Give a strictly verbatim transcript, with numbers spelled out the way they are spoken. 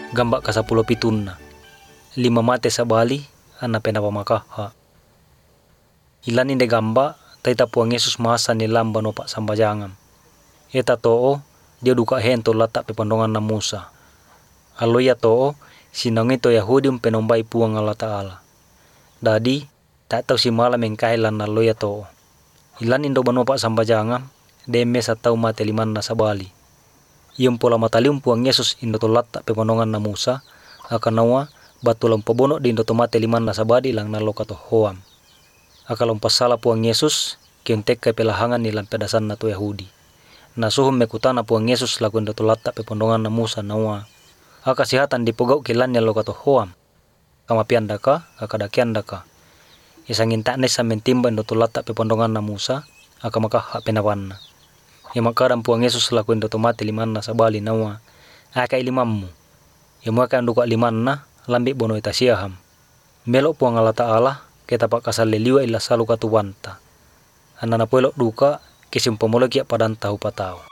gamba kasapuluh pitunna. Lima mate sabali anna pena pamakaha. Ilan inde gamba taita puang Yesus masa ni lamba no pak sambajangam. Eta to'o dia duka hento latak pe pandongan na Musa. Aloya to'o sinangito Yahudi penombai puang Allah Ta'ala. Dadi tak tahu si malam mengkailan na loya to'o. Ilan indo bano pak sambajangam deme satau mate liman na sabali. Iyong pola matalium puang Yesus indo to latak pe pandongan na Musa akanawa batulang pabono di indo to mate liman na sabadi lang na lokato hoam. Akalong pasala puang Yesus kiontek kay pelahangan nilang pedasan na to Yahudi. Nasuhum mekutana puang Yesus lagu indo to latak pe pandongan na Musa nawa. Akasihatan dipugau kilan niya lokato hoam. Kamapian daka akadakian daka. Isangin tak nesa mentimba indo to latak pe pandongan na Musa akamakaha penawanna. Yang makadam puang Yesus laku indo to mate liman na sabali nawa. Aka ilimammu. Yang maka duka liman na lambi bono itasiaham. Melok puang Allah Ta'ala kita pak kasal leliwa ila salu katuwanta. Anana pelok duka kisim pomologi padan tahu patau.